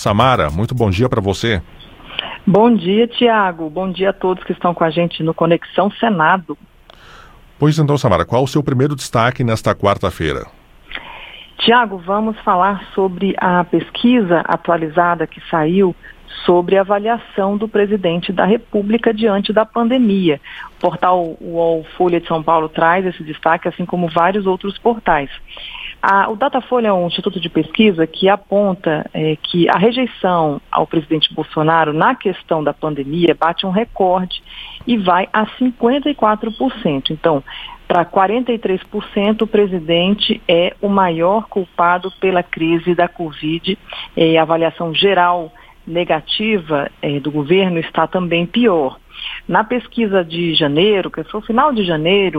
Samara, muito bom dia para você. Bom dia, Tiago. Bom dia a todos que estão com a gente no Conexão Senado. Pois então, Samara, qual o seu primeiro destaque nesta quarta-feira? Tiago, vamos falar sobre a pesquisa atualizada que saiu sobre a avaliação do presidente da República diante da pandemia. O portal UOL Folha de São Paulo traz esse destaque, assim como vários outros portais. O Datafolha é um instituto de pesquisa que aponta que a rejeição ao presidente Bolsonaro na questão da pandemia bate um recorde e vai a 54%. Então, para 43%, o presidente é o maior culpado pela crise da Covid. A avaliação geral negativa do governo está também pior. Na pesquisa de janeiro, que foi o final de janeiro,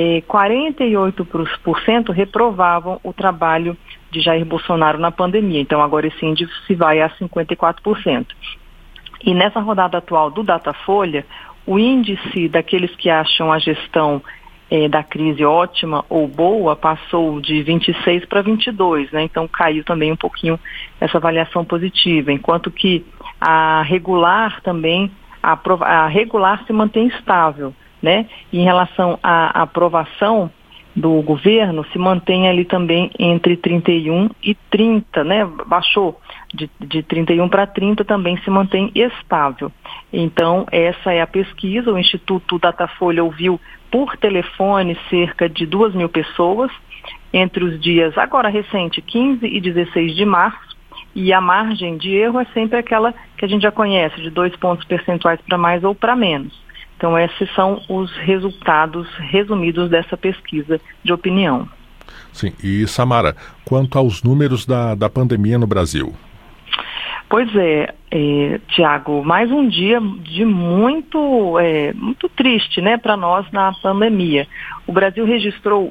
48% reprovavam o trabalho de Jair Bolsonaro na pandemia. Então, agora esse índice vai a 54%. E nessa rodada atual do Datafolha, o índice daqueles que acham a gestão da crise ótima ou boa passou de 26 para 22, né? Então caiu também um pouquinho essa avaliação positiva, enquanto que a regular também, a regular se mantém estável, né? E em relação à aprovação do governo, se mantém ali também entre 31 e 30, né? Baixou de 31 para 30, também se mantém estável. Então, essa é a pesquisa. O Instituto Datafolha ouviu por telefone cerca de 2.000 pessoas entre os dias, agora recente, 15 e 16 de março, e a margem de erro é sempre aquela que a gente já conhece, de 2 pontos percentuais para mais ou para menos. Então, esses são os resultados resumidos dessa pesquisa de opinião. Sim, e Samara, quanto aos números da pandemia no Brasil? Pois é, Tiago, mais um dia de muito triste, né, para nós na pandemia. O Brasil registrou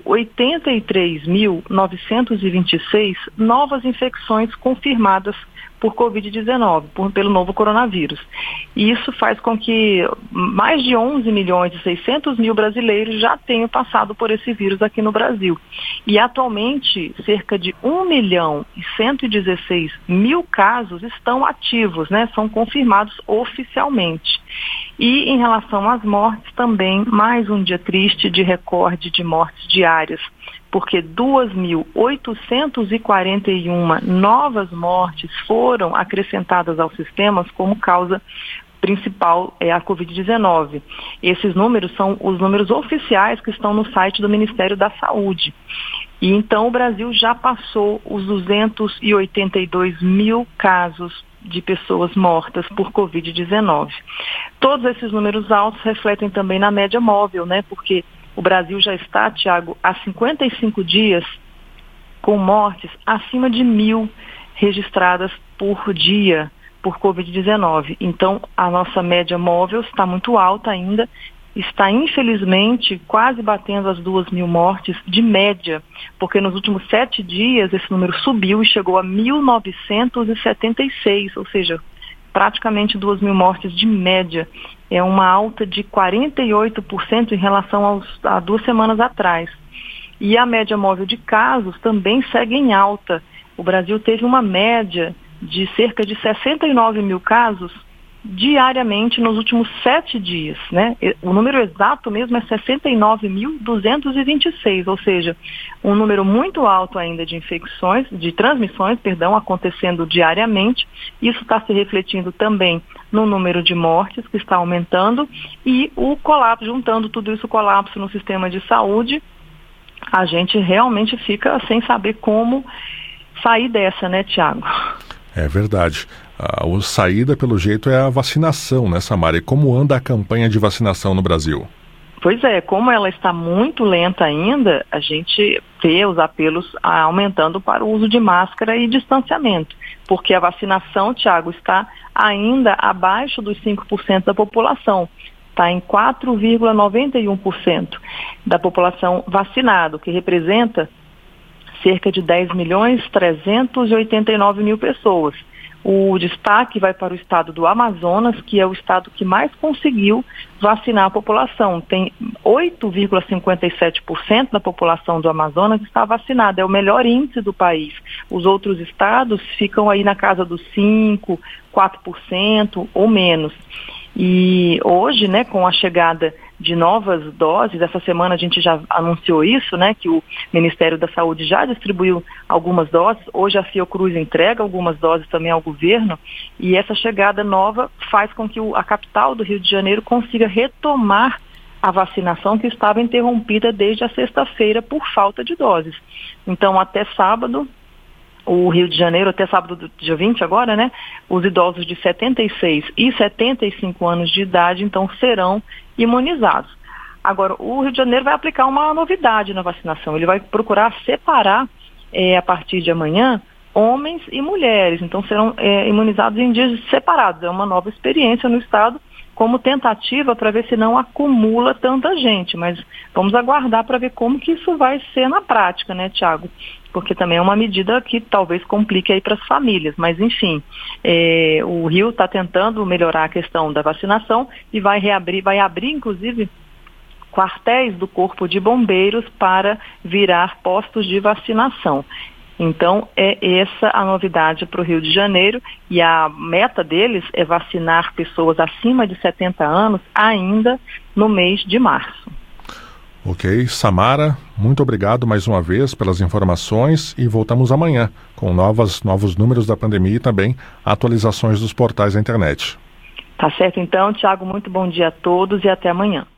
83.926 novas infecções confirmadas por Covid-19, pelo novo coronavírus. E isso faz com que mais de 11.600.000 brasileiros já tenham passado por esse vírus aqui no Brasil. E atualmente, cerca de 1.116.000 casos estão ativos, né? São confirmados oficialmente. E em relação às mortes também, mais um dia triste de recorde de mortes diárias, porque 2.841 novas mortes foram acrescentadas aos sistemas como causa principal a Covid-19. Esses números são os números oficiais que estão no site do Ministério da Saúde. E então o Brasil já passou os 282.000 casos de pessoas mortas por Covid-19. Todos esses números altos refletem também na média móvel, né? Porque o Brasil já está, Tiago, há 55 dias com mortes acima de 1.000 registradas por dia por Covid-19. Então, a nossa média móvel está muito alta ainda, está infelizmente quase batendo as 2.000 mortes de média, porque nos últimos 7 dias esse número subiu e chegou a 1.976, ou seja, praticamente 2.000 mortes de média. É uma alta de 48% em relação a 2 semanas atrás. E a média móvel de casos também segue em alta. O Brasil teve uma média de cerca de 69.000 casos diariamente nos últimos 7 dias, né? O número exato mesmo é 69.226, ou seja, um número muito alto ainda de transmissões, acontecendo diariamente. Isso está se refletindo também no número de mortes, que está aumentando, e o colapso, juntando tudo isso, o colapso no sistema de saúde, a gente realmente fica sem saber como sair dessa, né, Tiago? É verdade. A saída, pelo jeito, é a vacinação, né, Samara? E como anda a campanha de vacinação no Brasil? Pois é, como ela está muito lenta ainda, a gente vê os apelos aumentando para o uso de máscara e distanciamento, porque a vacinação, Tiago, está ainda abaixo dos 5% da população. Está em 4,91% da população vacinada, o que representa cerca de 10.389.000 pessoas. O destaque vai para o estado do Amazonas, que é o estado que mais conseguiu vacinar a população. Tem 8,57% da população do Amazonas que está vacinada. É o melhor índice do país. Os outros estados ficam aí na casa dos 5%, 4% ou menos. E hoje, né, com a chegada de novas doses, essa semana a gente já anunciou isso, né, que o Ministério da Saúde já distribuiu algumas doses, hoje a Fiocruz entrega algumas doses também ao governo, e essa chegada nova faz com que a capital do Rio de Janeiro consiga retomar a vacinação que estava interrompida desde a sexta-feira por falta de doses. Então, até sábado, o Rio de Janeiro, até sábado do dia 20 agora, né, os idosos de 76 e 75 anos de idade, então, serão imunizados. Agora, o Rio de Janeiro vai aplicar uma novidade na vacinação. Ele vai procurar separar, a partir de amanhã, homens e mulheres. Então, serão imunizados em dias separados. É uma nova experiência no estado, como tentativa para ver se não acumula tanta gente. Mas vamos aguardar para ver como que isso vai ser na prática, né, Tiago? Porque também é uma medida que talvez complique aí para as famílias. Mas, enfim, o Rio está tentando melhorar a questão da vacinação e vai abrir, inclusive, quartéis do Corpo de Bombeiros para virar postos de vacinação. Então, é essa a novidade para o Rio de Janeiro, e a meta deles é vacinar pessoas acima de 70 anos ainda no mês de março. Ok, Samara, muito obrigado mais uma vez pelas informações e voltamos amanhã com novos números da pandemia e também atualizações dos portais da internet. Tá certo então, Tiago, muito bom dia a todos e até amanhã.